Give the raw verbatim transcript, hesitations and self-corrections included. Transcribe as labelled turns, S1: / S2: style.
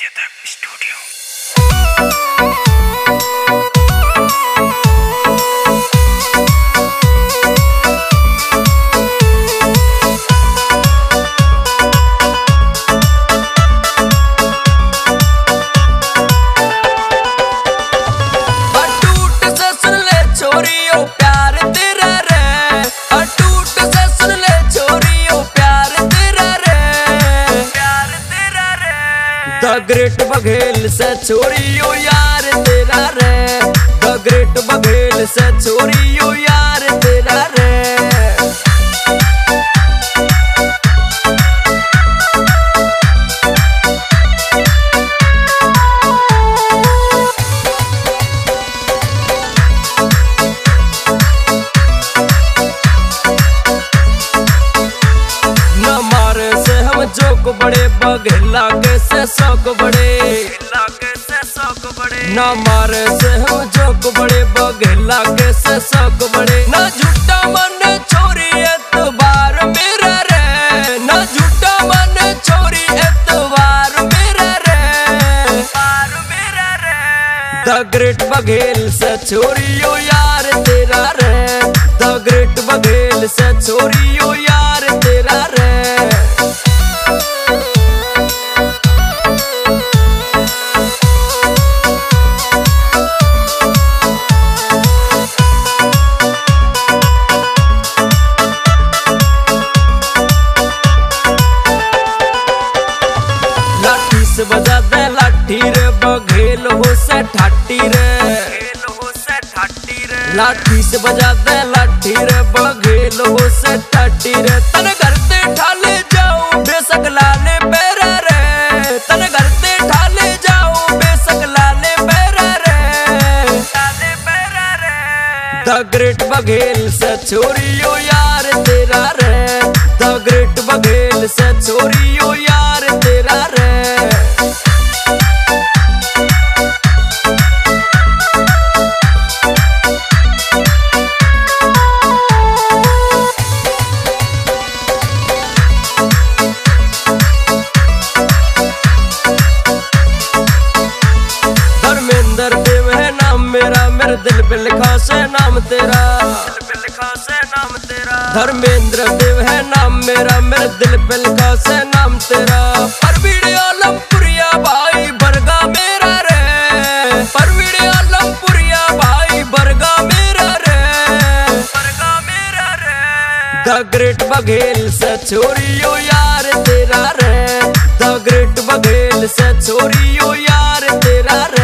S1: Chetak studio.
S2: The great Baghel से छोरियो यार तेरा रे, द ग्रेट बघेल से छोरियो यार तेरा रे। न मारे से हम जोक बड़े बघेला के से शौक बड़े, ना मारे से हम जोक बड़े बघेला के से शौक बड़े। ना झूठा मन छोरी एतबार मेरा रे, ना झूठा मन छोरी एतबार मेरा रे, बार मेरा रे। द ग्रेट बघेल से छोरियो यार तेरा रे, द ग्रेट बघेल से छोरियो यार तेरा रे। से बजा दे लाठी रे बघेल हो से ठाटी रे, लाठी से बजा दे लाठी रे बघेल हो से ठाटी रे। तन घर ते ठाले जाऊं बेसक लाले पैरा रे, तन घर ते ठाले जाऊं बेसक लाले पैरा रे, लाले पैरा रे। द ग्रेट बघेल से छोरियो यार तेरा रे, द ग्रेट बघेल से छोरियो यार तेरा रे। धर्मेंद्र देव है नाम मेरा, मेरे दिल पे लिखा से नाम तेरा, दिल पे लिखा से नाम तेरा। धर्मेंद्र देव है नाम मेरा, मेरे दिल पे लिखा से नाम तेरा। परवीन आलमपुरिया भाई बरगा मेरा रे, परवीन आलमपुरिया भाई बरगा मेरा रे, बरगा मेरा रे। द ग्रेट बघेल से छोरियो यार तेरा रे, द ग्रेट बघेल से छोरियो यार तेरा रे।